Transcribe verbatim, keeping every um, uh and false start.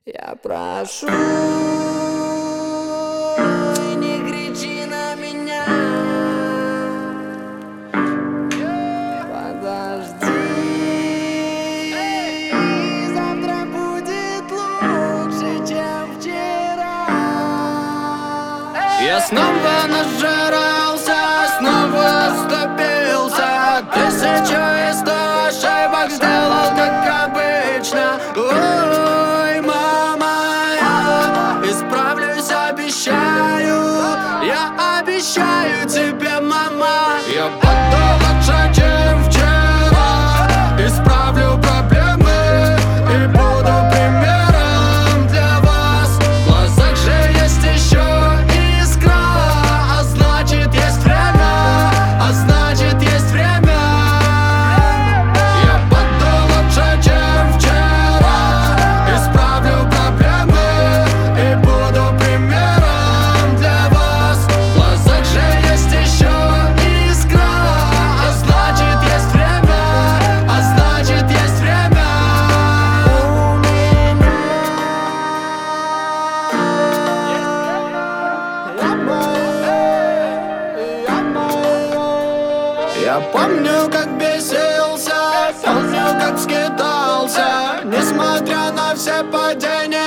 Я прошу, не кричи на меня. Подожди, завтра будет лучше, чем вчера. Я снова нажрался, снова оступился. Тысячу и сто ошибок сделал, как обычно. Ой, мама, я исправлюсь, обещаю. Я обещаю тебе, мама. Я буду лучше, чем вчера. Исправлю проблемы и буду примером для вас. В глазах же есть еще искра, а значит есть время, а значит есть время. Я буду лучше, чем вчера. Исправлю проблемы и буду примером для вас. В глазах же есть еще искра, а значит есть время, а значит есть время. У меня я помню, как бесился, помню, как скитался, несмотря на все падения.